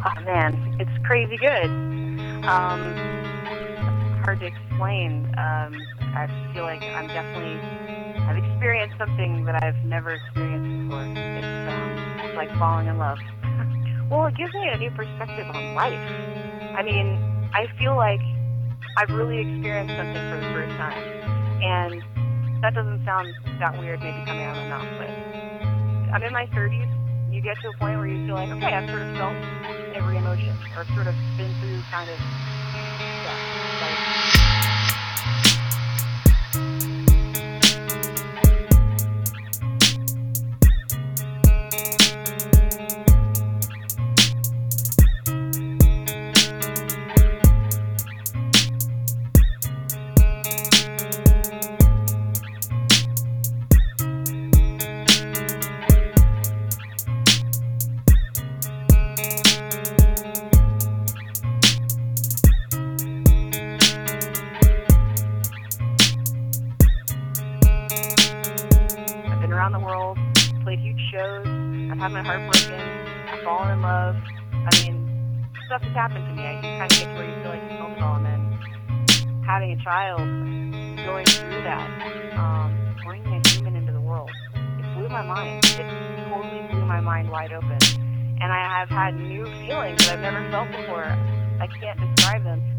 Oh man, it's crazy good. Hard to explain. I feel like I've experienced something that I've never experienced before. It's like falling in love. Well, it gives me a new perspective on life. I mean, I feel like I've really experienced something for the first time. And that doesn't sound that weird maybe coming out of my mouth, but I'm in my 30s. You get to a point where you feel like, okay, I've sort of felt every emotion, or sort of been through kind of stuff. I've been around the world, played huge shows, I've had my heart broken, I've fallen in love. I mean, stuff has happened to me. I kind of get to where you feel like you felt it all, and then having a child, going through that, bringing a human into the world, it blew my mind. It totally blew my mind wide open. And I have had new feelings that I've never felt before. I can't describe them.